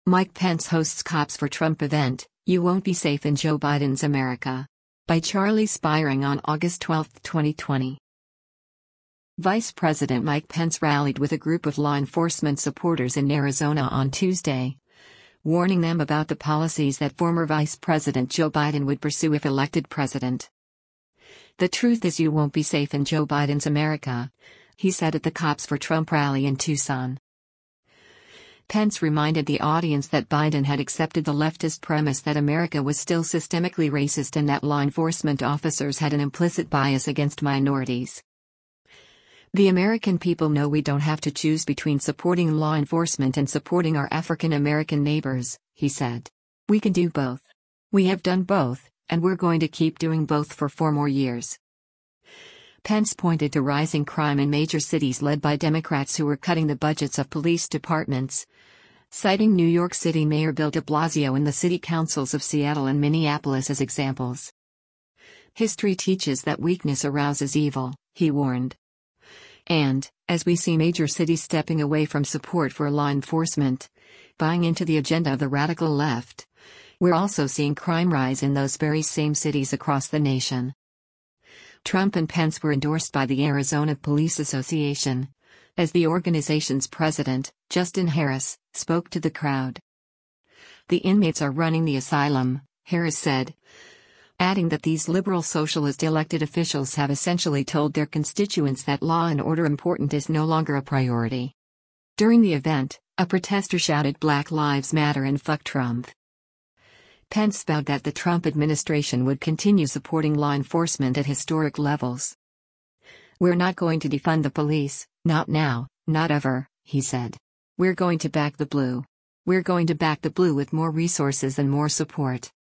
Mike Pence hosts Cops for Trump event, You Won't Be Safe in Joe Biden's America. By Charlie Spiring on August 12, 2020. Vice President Mike Pence rallied with a group of law enforcement supporters in Arizona on Tuesday, warning them about the policies that former Vice President Joe Biden would pursue if elected president. "The truth is you won't be safe in Joe Biden's America," he said at the Cops for Trump rally in Tucson. Pence reminded the audience that Biden had accepted the leftist premise that America was still systemically racist and that law enforcement officers had an implicit bias against minorities. "The American people know we don't have to choose between supporting law enforcement and supporting our African American neighbors," he said. "We can do both. We have done both, and we're going to keep doing both for 4 more years." Pence pointed to rising crime in major cities led by Democrats who were cutting the budgets of police departments, citing New York City Mayor Bill de Blasio and the city councils of Seattle and Minneapolis as examples. "History teaches that weakness arouses evil," he warned. And, as we see major cities stepping away from support for law enforcement, buying into the agenda of the radical left, we're also seeing crime rise in those very same cities across the nation. Trump and Pence were endorsed by the Arizona Police Association, as the organization's president, Justin Harris, spoke to the crowd. "The inmates are running the asylum," Harris said, adding that these liberal socialist elected officials have essentially told their constituents that law and order important is no longer a priority. During the event, a protester shouted "Black Lives Matter" and "Fuck Trump." Pence vowed that the Trump administration would continue supporting law enforcement at historic levels. "We're not going to defund the police, not now, not ever," he said. "We're going to back the blue. We're going to back the blue with more resources and more support."